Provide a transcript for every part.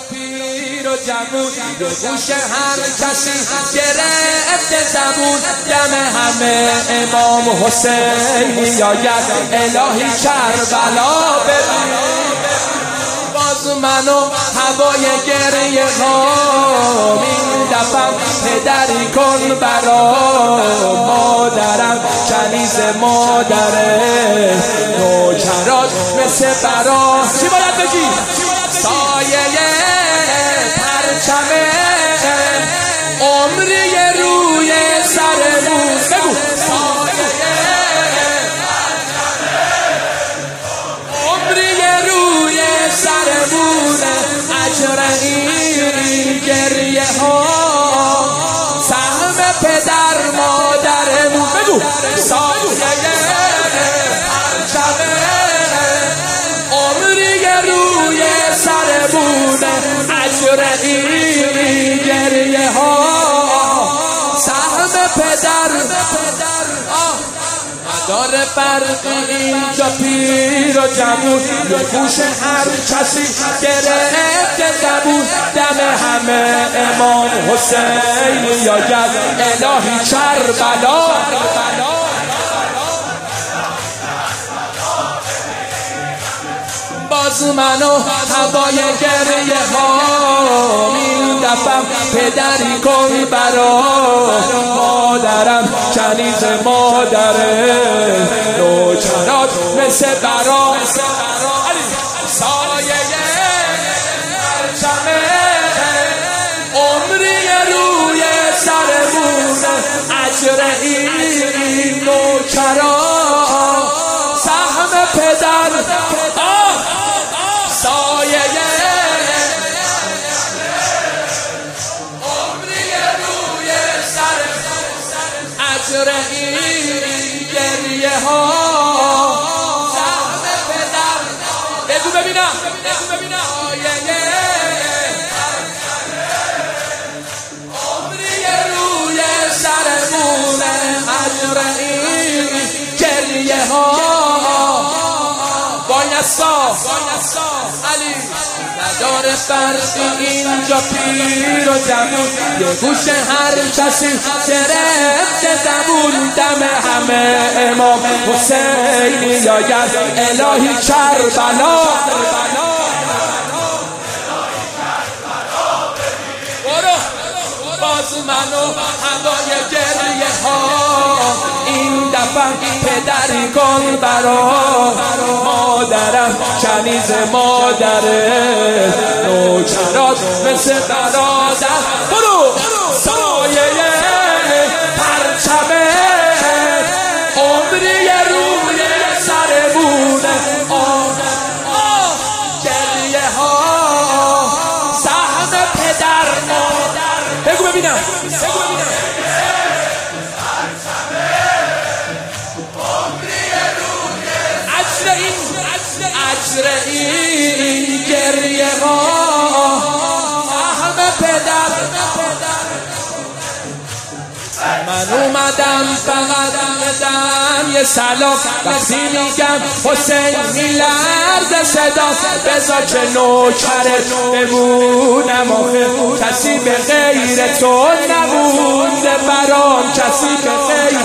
پیر و جوون به گوش هر کسی گرفته زبون دم همه امام حسین میآید الهی کربلا ببین باز منو هوای گریه ها میدفم پدری کن برا مادرم کنیز مادره نوکرات مثل برا چی باید بگی؟ سایه پرچم عمری روی سرمون بگو سایه عمری روی سرمون اجر این گریه ها سهم پدر مادرمون بگو سایه پرچم عمری روی سرمون اجر این گریه ها سهم پدر مدار فرقی اینجا پیر و جوون یه گوش هر کسی گرفته زبون دم همه امام حسین میآید الهی کربلا باز منو هوای گریه ها میدفم پدری کن برا مادرم کنیز مادره نوکرات مثل برا سایه پرچم عمری روی سرمون اجر این نوکرات سهم پدر سایه عمری روی سر اجر این گریه ها سهم پدر بگو ببینم سایه عمری روی سرمون اجر این گریه ها علی نداره فرقی اینجا پیر و جوون یه گوش هر کسی گرفته زبون دم همه امام حسین میآید الهی کربلا باز منو هوای گریه ها این دفعه پدری کن برا مادرم کنیز مادره نوکرات مثل برادر برو سایه پرچم عمری روی سرمون گریه ها سهم پدر مادر بگو ببینم اجر این گریه ها همه پدر من اومدم فقط بدم یه سلام وقتی میگم حسین میلرزه صدا بذار که نوکرت بمونم آخه کسی به غیر تو نمونده برام کسی به غیر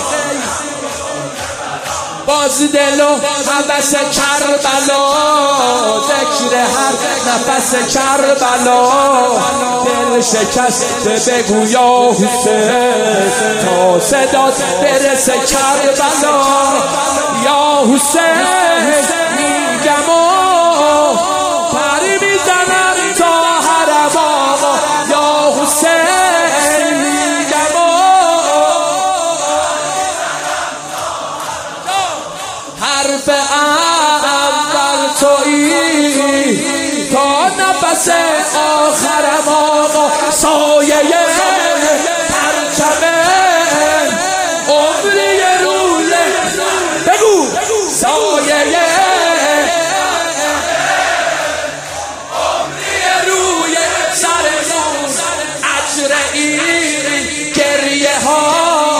باز دل و حوث کربلا ذکر هر نفس کربلا دل شکسته بگو یا حسین تا صدات برسه کربلا یا حسین میگم و پری میزنم تا حرم آقا یا حسین میگم و حرف اول تویی تا نفس آخرم آقا سایه پرچم عمری روی بگو سایه عمری روی سرمون اجر این گریه ها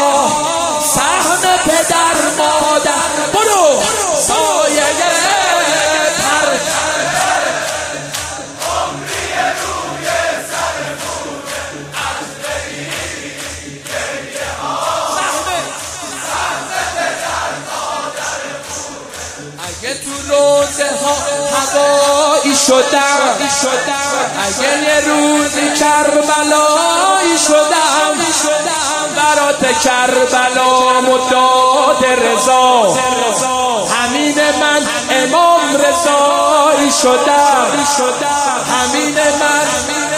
سهم پدر مادر برو سایه پرچم عمری شدم، اگه یه روزی کربلایی شدم، برات کربلامو داد رضا، همین من امام رضایی شدم، همین من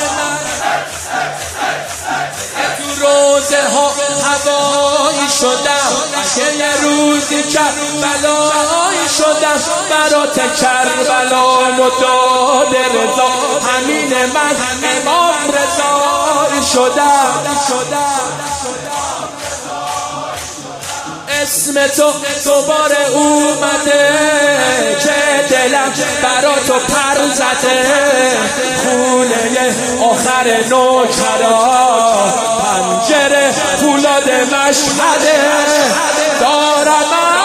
تو روزه ها هوایی شدم، اگه یه روزی کربلایی شدم، برات کربلامو داد رضا، همین من امام رضایی شدم. اسم تو دوباره اومده که دلم برا تو پر زده، خونه آخر نوکرا، پنجره فولاد مشهده، دارم